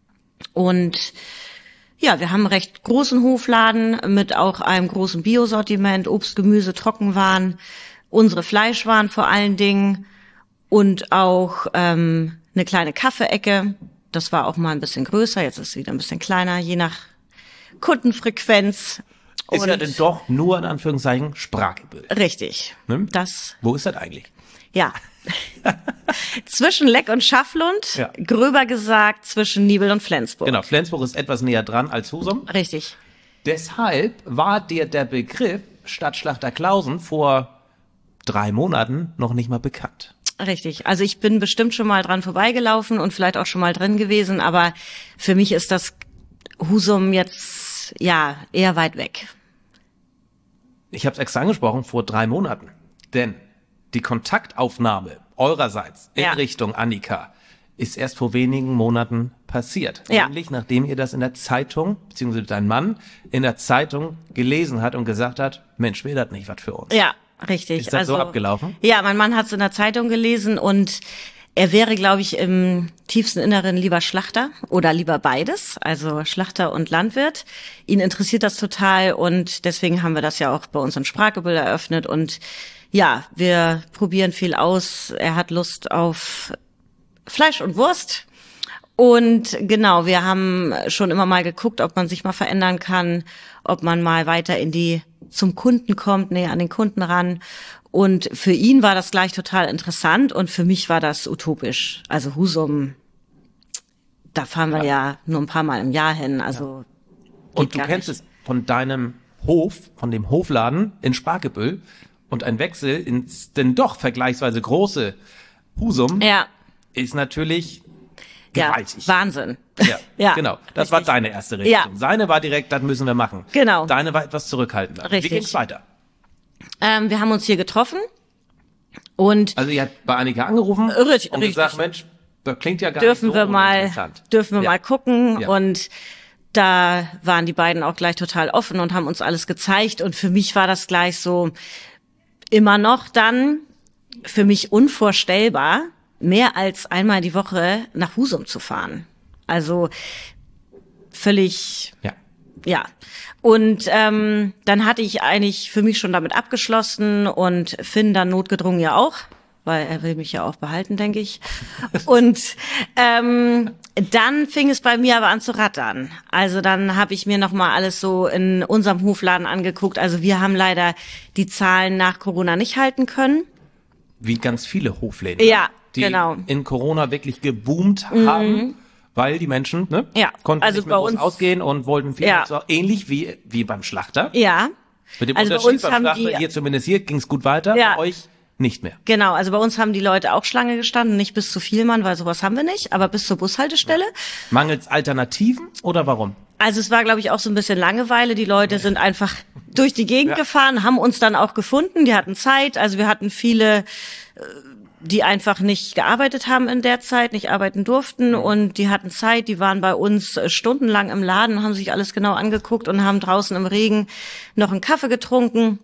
Und ja, wir haben einen recht großen Hofladen mit auch einem großen Biosortiment, Obst, Gemüse, Trockenwaren, unsere Fleischwaren vor allen Dingen und auch eine kleine Kaffeeecke. Das war auch mal ein bisschen größer, jetzt ist es wieder ein bisschen kleiner, je nach Kundenfrequenz. Ist ja denn doch nur in Anführungszeichen Sprakebüll. Richtig. Ne? Das, Wo ist das eigentlich? ja. Zwischen Leck und Schafflund, Ja. gröber gesagt zwischen Nibel und Flensburg. Genau, Flensburg ist etwas näher dran als Husum. Richtig. Deshalb war dir der Begriff Stadtschlachter Clausen vor 3 Monaten noch nicht mal bekannt. Richtig. Also ich bin bestimmt schon mal dran vorbeigelaufen und vielleicht auch schon mal drin gewesen, aber für mich ist das Husum jetzt, ja, eher weit weg. Ich habe es extra angesprochen, vor 3 Monaten. Denn die Kontaktaufnahme eurerseits in Ja. Richtung Annika ist erst vor wenigen Monaten passiert. Ja. Nämlich nachdem ihr das in der Zeitung, beziehungsweise dein Mann in der Zeitung gelesen hat und gesagt hat, Mensch, wäre das nicht was für uns. Ja, richtig. Ist das so abgelaufen? Ja, mein Mann hat es in der Zeitung gelesen und er wäre, glaube ich, im tiefsten Inneren lieber Schlachter oder lieber beides, also Schlachter und Landwirt. Ihn interessiert das total und deswegen haben wir das ja auch bei uns in Sprakebüll eröffnet und ja, wir probieren viel aus. Er hat Lust auf Fleisch und Wurst. Und genau, wir haben schon immer mal geguckt, ob man sich mal verändern kann, ob man mal weiter zum Kunden kommt, näher an den Kunden ran. Und für ihn war das gleich total interessant und für mich war das utopisch. Also Husum, da fahren wir ja nur ein paar Mal im Jahr hin, also. Und du kennst es von deinem Hof, von dem Hofladen in Sprakebüll und ein Wechsel ins denn doch vergleichsweise große Husum Ja, ist natürlich ja, gewaltig. Wahnsinn. Ja, Ja, genau. Das richtig. war deine erste Reaktion. Ja. Seine war direkt, das müssen wir machen. Genau. Deine war etwas zurückhaltender. Richtig. Wie ging's weiter? Wir haben uns hier getroffen und Also ihr habt bei Annika angerufen Richtig, und richtig. gesagt, Mensch, das klingt ja gar dürfen nicht so wir mal uninteressant. Ja. mal gucken Ja. und da waren die beiden auch gleich total offen und haben uns alles gezeigt und für mich war das gleich so immer noch dann für mich unvorstellbar, mehr als einmal die Woche nach Husum zu fahren. Also völlig, Ja. ja. Und dann hatte ich eigentlich für mich schon damit abgeschlossen und Finn dann notgedrungen ja auch, weil er will mich ja auch behalten, denke ich. Und dann fing es bei mir aber an zu rattern. Also dann habe ich mir nochmal alles so in unserem Hofladen angeguckt. Also wir haben leider die Zahlen nach Corona nicht halten können. Wie ganz viele Hofläden, Ja, die genau. in Corona wirklich geboomt haben, weil die Menschen Ja, konnten also nicht mehr bei groß uns- ausgehen und wollten viel Ja. so ähnlich wie beim Schlachter. Ja. Mit dem Also bei Unterschied, uns beim haben Schlachter, die- hier zumindest hier ging es gut weiter, Ja. bei euch nicht mehr. Genau, also bei uns haben die Leute auch Schlange gestanden, nicht bis zu Vielmann, weil sowas haben wir nicht, aber bis zur Bushaltestelle. Mangels Alternativen oder warum? Also es war, glaube ich, auch so ein bisschen Langeweile. Die Leute sind einfach durch die Gegend gefahren, haben uns dann auch gefunden. Die hatten Zeit. Also wir hatten viele, die einfach nicht gearbeitet haben in der Zeit, nicht arbeiten durften. Und die hatten Zeit. Die waren bei uns stundenlang im Laden, haben sich alles genau angeguckt und haben draußen im Regen noch einen Kaffee getrunken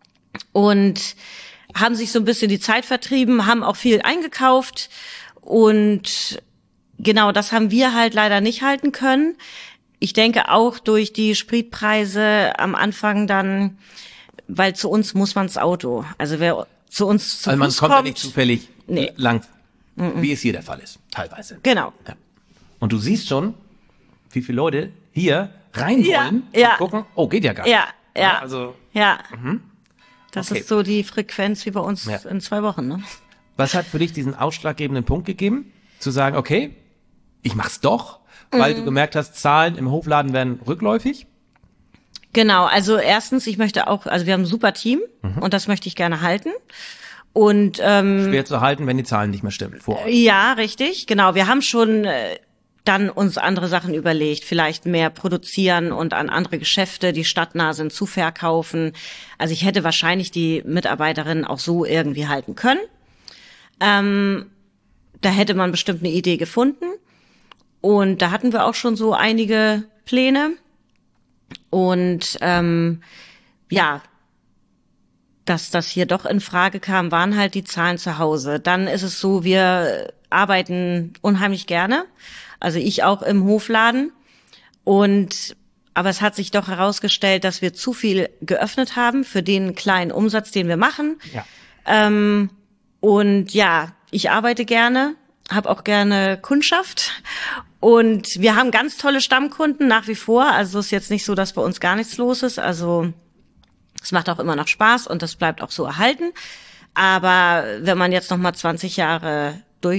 und haben sich so ein bisschen die Zeit vertrieben, haben auch viel eingekauft. Und genau, das haben wir halt leider nicht halten können. Ich denke auch durch die Spritpreise am Anfang dann, weil zu uns muss man ins Auto. Also wer zu uns zu Also man Fuß kommt ja nicht zufällig Nee. lang, wie es hier der Fall ist, teilweise. Genau. Ja. Und du siehst schon, wie viele Leute hier rein Ja, wollen ja. und gucken, oh, geht ja gar nicht. Ja. Also, Ja. Das Okay. ist so die Frequenz wie bei uns Ja. in 2 Wochen, ne? was hat für dich diesen ausschlaggebenden Punkt gegeben, zu sagen, okay, ich mach's doch, weil du gemerkt hast, Zahlen im Hofladen werden rückläufig? Genau, also erstens, ich möchte auch, also wir haben ein super Team und das möchte ich gerne halten. Und Schwer zu halten, wenn die Zahlen nicht mehr stimmen vor euch. ja, richtig, genau. Wir haben schon dann uns andere Sachen überlegt, vielleicht mehr produzieren und an andere Geschäfte, die stadtnah sind, zu verkaufen. Also ich hätte wahrscheinlich die Mitarbeiterinnen auch so irgendwie halten können. Da hätte man bestimmt eine Idee gefunden. Und da hatten wir auch schon so einige Pläne. Und ja, dass das hier doch in Frage kam, waren halt die Zahlen zu Hause. Dann ist es so, wir arbeiten unheimlich gerne. Also ich auch im Hofladen. Aber es hat sich doch herausgestellt, dass wir zu viel geöffnet haben für den kleinen Umsatz, den wir machen. Ja. Und ja, ich arbeite gerne, habe auch gerne Kundschaft. Und wir haben ganz tolle Stammkunden nach wie vor. Also es ist jetzt nicht so, dass bei uns gar nichts los ist. Also es macht auch immer noch Spaß und das bleibt auch so erhalten. Aber wenn man jetzt noch mal 20 Jahre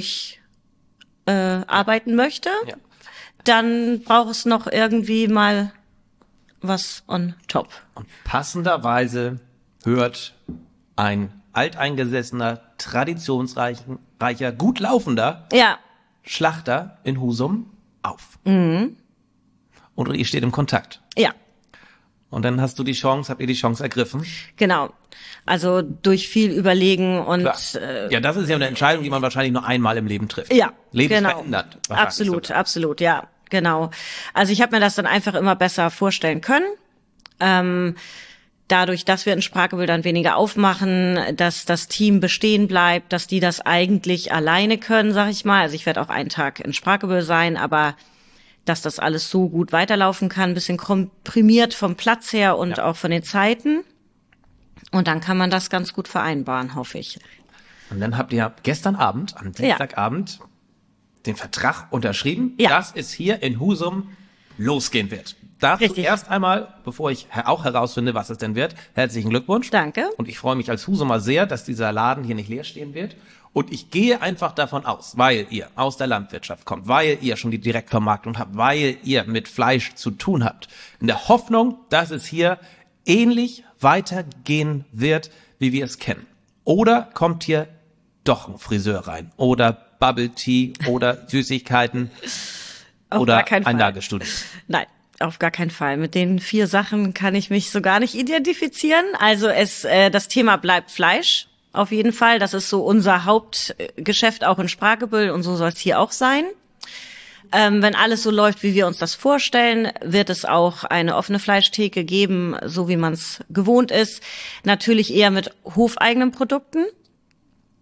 arbeiten möchte, Ja. dann braucht es noch irgendwie mal was on top. Und passenderweise hört ein alteingesessener, traditionsreicher, gut laufender Ja, Schlachter in Husum auf. Und ihr steht im Kontakt. ja. Und dann habt ihr die Chance ergriffen. Genau. Also durch viel Überlegen und Klar. Ja, das ist ja eine Entscheidung, die man wahrscheinlich nur einmal im Leben trifft. ja, Lebensverändert. genau. Absolut, ja, genau. Also ich habe mir das dann einfach immer besser vorstellen können. Dadurch, dass wir in Sprakebull dann weniger aufmachen, dass das Team bestehen bleibt, dass die das eigentlich alleine können, sag ich mal. Also ich werde auch einen Tag in Sprakebull sein, aber dass das alles so gut weiterlaufen kann, ein bisschen komprimiert vom Platz her und auch von den Zeiten. Und dann kann man das ganz gut vereinbaren, hoffe ich. Und dann habt ihr gestern Abend, am Dienstagabend, den Vertrag unterschrieben, Ja. dass es hier in Husum losgehen wird. Dazu Richtig. erst einmal, bevor ich auch herausfinde, was es denn wird, herzlichen Glückwunsch. Danke. Und ich freue mich als Husumer sehr, dass dieser Laden hier nicht leer stehen wird. Und ich gehe einfach davon aus, weil ihr aus der Landwirtschaft kommt, weil ihr schon die Direktvermarktung habt, weil ihr mit Fleisch zu tun habt, in der Hoffnung, dass es hier ähnlich weitergehen wird, wie wir es kennen. Oder kommt hier doch ein Friseur rein oder Bubble Tea oder Süßigkeiten Auf oder gar keinen Fall. Einlagestudio. Nein, auf gar keinen Fall. Mit den 4 Sachen kann ich mich so gar nicht identifizieren. Also das Thema bleibt Fleisch. Auf jeden Fall. Das ist so unser Hauptgeschäft auch in Sprakebull und so soll es hier auch sein. Wenn alles so läuft, wie wir uns das vorstellen, wird es auch eine offene Fleischtheke geben, so wie man es gewohnt ist. Natürlich eher mit hofeigenen Produkten.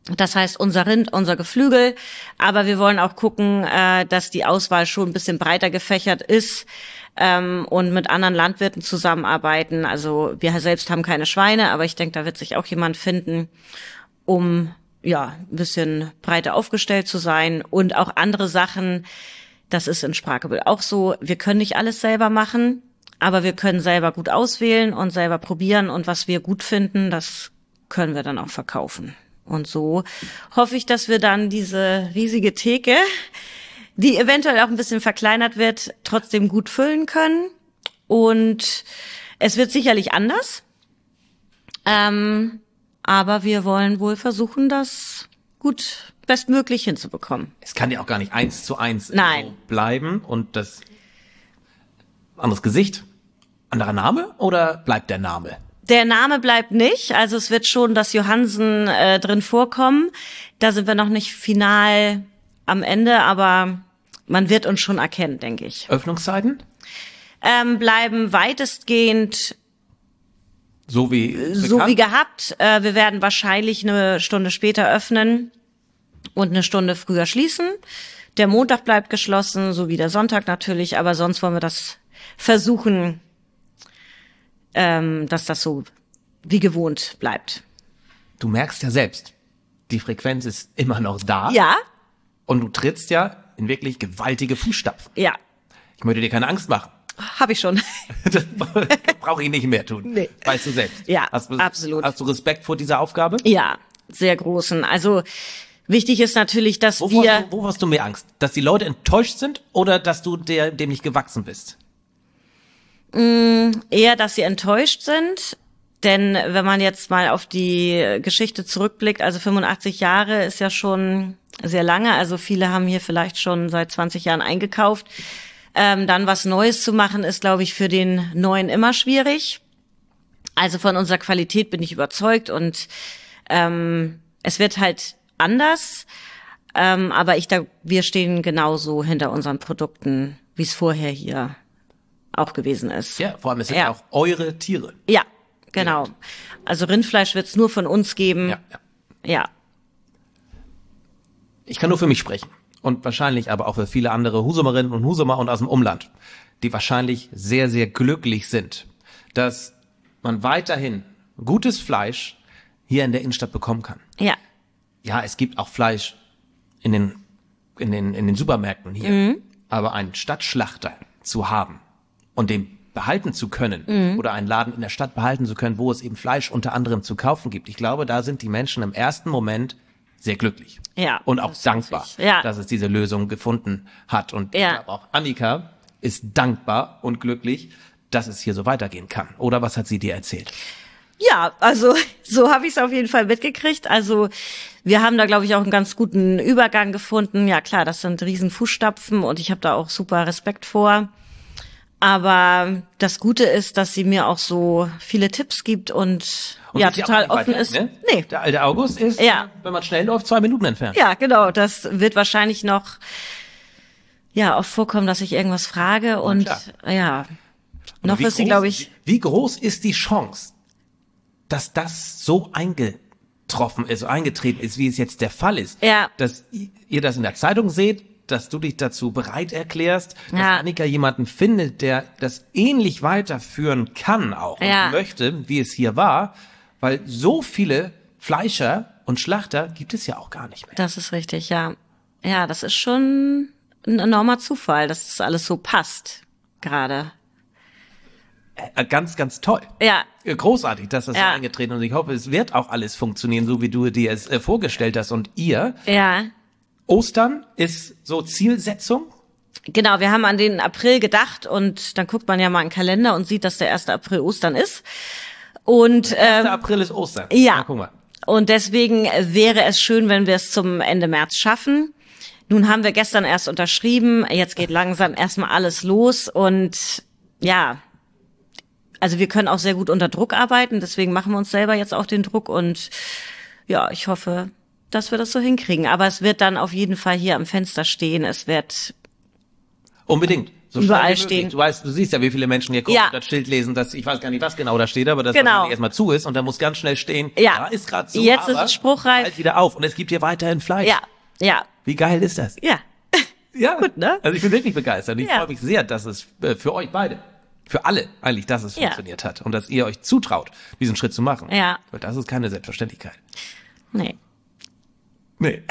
Das heißt, unser Rind, unser Geflügel. Aber wir wollen auch gucken, dass die Auswahl schon ein bisschen breiter gefächert ist und mit anderen Landwirten zusammenarbeiten. Also wir selbst haben keine Schweine, aber ich denke, da wird sich auch jemand finden, um ein bisschen breiter aufgestellt zu sein. Und auch andere Sachen, das ist in Sprakebull auch so. Wir können nicht alles selber machen, aber wir können selber gut auswählen und selber probieren. Und was wir gut finden, das können wir dann auch verkaufen. Und so hoffe ich, dass wir dann diese riesige Theke, die eventuell auch ein bisschen verkleinert wird, trotzdem gut füllen können. Und es wird sicherlich anders. Aber wir wollen wohl versuchen, das gut bestmöglich hinzubekommen. Es kann ja auch gar nicht 1:1 Nein. so bleiben und das anderes Gesicht, anderer Name oder bleibt der Name? Der Name bleibt nicht, also es wird schon das Johannsen drin vorkommen. Da sind wir noch nicht final am Ende, aber man wird uns schon erkennen, denke ich. Öffnungszeiten? Bleiben weitestgehend so wie gehabt. Wir werden wahrscheinlich eine Stunde später öffnen und eine Stunde früher schließen. Der Montag bleibt geschlossen, so wie der Sonntag natürlich, aber sonst wollen wir das versuchen, dass das so wie gewohnt bleibt. Du merkst ja selbst, die Frequenz ist immer noch da. Ja. Und du trittst ja in wirklich gewaltige Fußstapfen. Ja. Ich möchte dir keine Angst machen. Habe ich schon. Das brauche ich nicht mehr tun. Nee. Weißt du selbst. Ja, absolut. Hast du Respekt vor dieser Aufgabe? Ja, sehr großen. Also wichtig ist natürlich, dass Wo hast du mehr Angst? Dass die Leute enttäuscht sind oder dass du dem nicht gewachsen bist? Eher, dass sie enttäuscht sind. Denn wenn man jetzt mal auf die Geschichte zurückblickt, also 85 Jahre ist ja schon sehr lange. Also viele haben hier vielleicht schon seit 20 Jahren eingekauft. Dann was Neues zu machen, ist, glaube ich, für den Neuen immer schwierig. Also von unserer Qualität bin ich überzeugt und es wird halt anders. Aber wir stehen genauso hinter unseren Produkten, wie es vorher hier auch gewesen ist. Ja, vor allem es sind ja auch eure Tiere. Ja, genau. Also Rindfleisch wird es nur von uns geben. Ja. Ich kann nur für mich sprechen. Und wahrscheinlich aber auch für viele andere Husumerinnen und Husumer und aus dem Umland, die wahrscheinlich sehr, sehr glücklich sind, dass man weiterhin gutes Fleisch hier in der Innenstadt bekommen kann. Ja. Ja, es gibt auch Fleisch in den Supermärkten hier. Aber einen Stadtschlachter zu haben und den behalten zu können oder einen Laden in der Stadt behalten zu können, wo es eben Fleisch unter anderem zu kaufen gibt. Ich glaube, da sind die Menschen im ersten Moment sehr glücklich. Ja. Und auch dankbar, dass es diese Lösung gefunden hat. Und ich glaube auch Annika ist dankbar und glücklich, dass es hier so weitergehen kann. Oder was hat sie dir erzählt? Ja, also so habe ich es auf jeden Fall mitgekriegt. Also wir haben da, glaube ich, auch einen ganz guten Übergang gefunden. Ja klar, das sind riesen Fußstapfen und ich habe da auch super Respekt vor. Aber das Gute ist, dass sie mir auch so viele Tipps gibt und total offen ist. Ne? Nee. Der alte August ist, wenn man schnell läuft, 2 Minuten entfernt. Ja, genau. Das wird wahrscheinlich noch oft vorkommen, dass ich irgendwas frage und noch ist sie, glaube ich. Wie groß ist die Chance, dass das so eingetreten ist, wie es jetzt der Fall ist? Ja. Dass ihr das in der Zeitung seht, dass du dich dazu bereit erklärst, dass Annika jemanden findet, der das ähnlich weiterführen kann auch und möchte, wie es hier war, weil so viele Fleischer und Schlachter gibt es ja auch gar nicht mehr. Das ist richtig, ja. Ja, das ist schon ein enormer Zufall, dass das alles so passt gerade. Ganz, ganz toll. Ja. Großartig, dass das so eingetreten ist und ich hoffe, es wird auch alles funktionieren, so wie du dir es vorgestellt hast und ihr. Ja. Ostern ist so Zielsetzung? Genau, wir haben an den April gedacht und dann guckt man ja mal in den Kalender und sieht, dass der 1. April Ostern ist. Und 1. April ist Ostern. Ja. Na, guck mal. Und deswegen wäre es schön, wenn wir es zum Ende März schaffen. Nun haben wir gestern erst unterschrieben, jetzt geht langsam erstmal alles los und also wir können auch sehr gut unter Druck arbeiten, deswegen machen wir uns selber jetzt auch den Druck und ich hoffe, dass wir das so hinkriegen. Aber es wird dann auf jeden Fall hier am Fenster stehen. Es wird unbedingt. So überall schnell wie möglich. stehen. Du siehst ja, wie viele Menschen hier kommen Ja. und das Schild lesen, dass ich weiß gar nicht, was genau da steht, aber das Genau. wahrscheinlich erstmal zu ist und da muss ganz schnell stehen, Ja. da ist gerade zu, Jetzt ist aber es spruchreif. bald wieder auf und es gibt hier weiterhin Fleisch. Ja, ja, Wie geil ist das? ja. Ja, Gut, ne? Also ich bin wirklich begeistert und ich Ja. freue mich sehr, dass es für euch beide, für alle eigentlich, dass es Ja. funktioniert hat und dass ihr euch zutraut, diesen Schritt zu machen. Ja. Weil das ist keine Selbstverständlichkeit. Nee. Nee.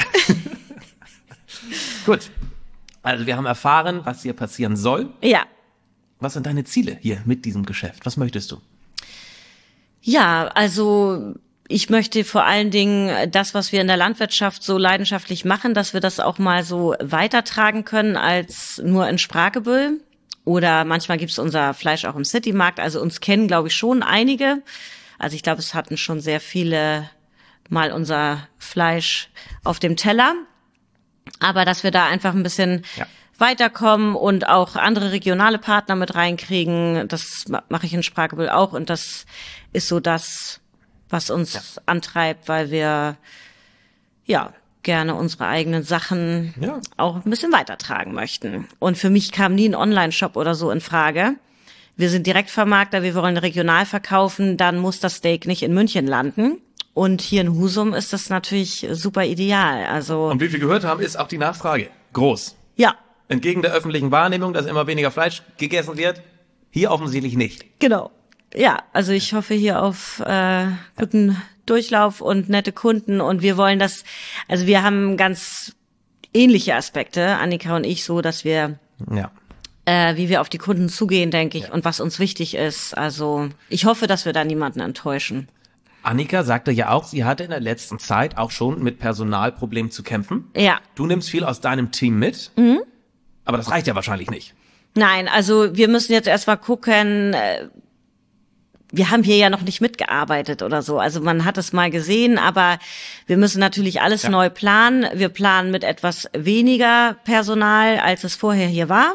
Gut. Also wir haben erfahren, was hier passieren soll. Ja. Was sind deine Ziele hier mit diesem Geschäft? Was möchtest du? Ja, also ich möchte vor allen Dingen das, was wir in der Landwirtschaft so leidenschaftlich machen, dass wir das auch mal so weitertragen können als nur in Spragebüll. Oder manchmal gibt's unser Fleisch auch im Citymarkt. Also uns kennen, glaube ich, schon einige. Also ich glaube, es hatten schon sehr viele mal unser Fleisch auf dem Teller. Aber dass wir da einfach ein bisschen weiterkommen und auch andere regionale Partner mit reinkriegen, das mache ich in Spragebüll auch. Und das ist so das, was uns antreibt, weil wir gerne unsere eigenen Sachen auch ein bisschen weitertragen möchten. Und für mich kam nie ein Online-Shop oder so in Frage. Wir sind Direktvermarkter, wir wollen regional verkaufen, dann muss das Steak nicht in München landen. Und hier in Husum ist das natürlich super ideal. Also Und wie wir gehört haben, ist auch die Nachfrage groß. ja, Entgegen der öffentlichen Wahrnehmung, dass immer weniger Fleisch gegessen wird, hier offensichtlich nicht. genau. Ja, also ich hoffe hier auf guten Durchlauf und nette Kunden. Und wir wollen das, also wir haben ganz ähnliche Aspekte, Annika und ich, so, dass wir Ja. wie wir auf die Kunden zugehen, denke ich, und was uns wichtig ist. Also ich hoffe, dass wir da niemanden enttäuschen. Annika sagte ja auch, sie hatte in der letzten Zeit auch schon mit Personalproblemen zu kämpfen. Ja. Du nimmst viel aus deinem Team mit, aber das reicht ja wahrscheinlich nicht. Nein, also wir müssen jetzt erstmal gucken, wir haben hier ja noch nicht mitgearbeitet oder so. Also man hat es mal gesehen, aber wir müssen natürlich alles neu planen. Wir planen mit etwas weniger Personal, als es vorher hier war.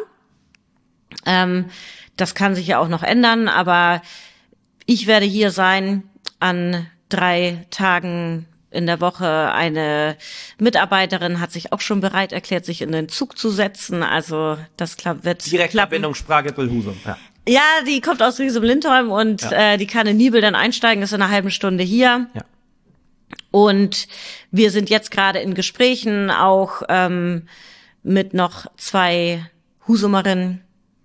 Das kann sich ja auch noch ändern, aber ich werde hier sein an 3 Tagen in der Woche. Eine Mitarbeiterin hat sich auch schon bereit erklärt, sich in den Zug zu setzen. Also das wird Direktverbindung Spragebüll-Husum. Ja. Ja, die kommt aus Riesum-Lindholm und die kann in Nibel dann einsteigen, ist in einer halben Stunde hier. Ja. Und wir sind jetzt gerade in Gesprächen auch mit noch 2 Husumerinnen,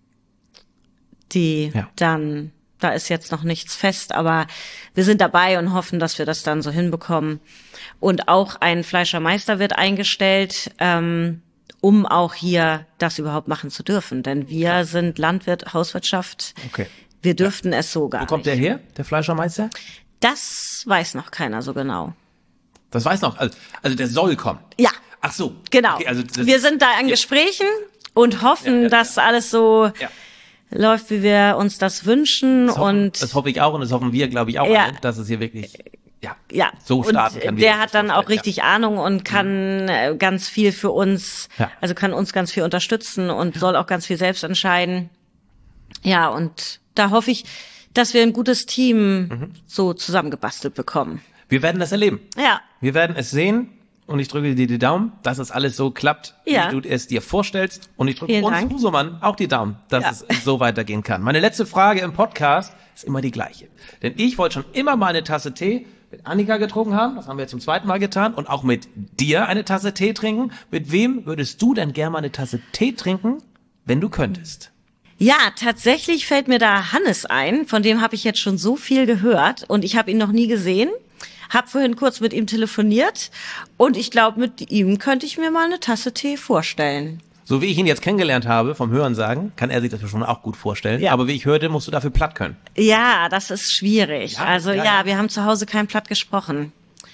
die dann, da ist jetzt noch nichts fest, aber wir sind dabei und hoffen, dass wir das dann so hinbekommen. Und auch ein Fleischermeister wird eingestellt, um auch hier das überhaupt machen zu dürfen. Denn wir sind Landwirt, Hauswirtschaft. Okay. Wir dürften es so gar Wo kommt nicht. der her, der Fleischermeister? Das weiß noch keiner so genau. Das weiß noch, also der soll kommen. Ja, Ach so. genau. Okay, also Wir sind da in Gesprächen und hoffen, dass alles so läuft, wie wir uns das wünschen. Das hoffe ich auch und das hoffen wir, glaube ich, auch, alle, dass es hier wirklich so starten kann. Und der hat dann auch richtig Ahnung und kann ganz viel für uns, also kann uns ganz viel unterstützen und soll auch ganz viel selbst entscheiden. Ja, und da hoffe ich, dass wir ein gutes Team so zusammengebastelt bekommen. Wir werden das erleben. Ja. Wir werden es sehen und ich drücke dir die Daumen, dass es alles so klappt, wie du es dir vorstellst. Und ich drücke Vielen uns Dank. Husumern auch die Daumen, dass es so weitergehen kann. Meine letzte Frage im Podcast ist immer die gleiche. Denn ich wollte schon immer mal eine Tasse Tee mit Annika getrunken haben. Das haben wir jetzt zum 2. Mal getan. Und auch mit dir eine Tasse Tee trinken. Mit wem würdest du denn gerne mal eine Tasse Tee trinken, wenn du könntest? Ja, tatsächlich fällt mir da Hannes ein. Von dem habe ich jetzt schon so viel gehört und ich habe ihn noch nie gesehen. Hab vorhin kurz mit ihm telefoniert und ich glaube, mit ihm könnte ich mir mal eine Tasse Tee vorstellen. So wie ich ihn jetzt kennengelernt habe, vom Hörensagen, kann er sich das schon auch gut vorstellen. Ja. Aber wie ich hörte, musst du dafür platt können. Ja, das ist schwierig. Ja, Also ja. wir haben zu Hause kein Platt gesprochen.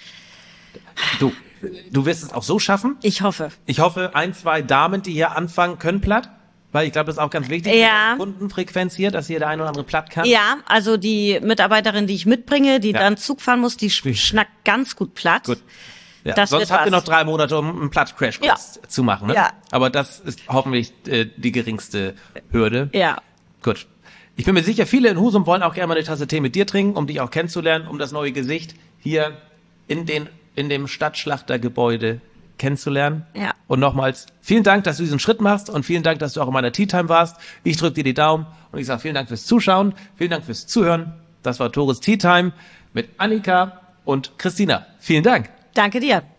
Du wirst es auch so schaffen. Ich hoffe. Ich hoffe, 1, 2 Damen, die hier anfangen, können platt. Weil ich glaube, das ist auch ganz wichtig, Ja. mit der Kundenfrequenz hier, dass hier der eine oder andere platt kann. Ja, also die Mitarbeiterin, die ich mitbringe, die dann Zug fahren muss, die schnackt ganz gut platt. Gut. Ja. Das Sonst wird habt ihr was. noch 3 Monate, um einen Platt-Crash-Kurs zu machen. Ne? Ja. Aber das ist hoffentlich die geringste Hürde. Ja. Gut. Ich bin mir sicher, viele in Husum wollen auch gerne mal eine Tasse Tee mit dir trinken, um dich auch kennenzulernen, um das neue Gesicht hier in dem Stadtschlachtergebäude kennenzulernen. Ja. Und nochmals vielen Dank, dass du diesen Schritt machst und vielen Dank, dass du auch in meiner Tea Time warst. Ich drücke dir die Daumen und ich sage vielen Dank fürs Zuschauen, vielen Dank fürs Zuhören. Das war Tores Tea Time mit Annika und Christina. Vielen Dank. Danke dir.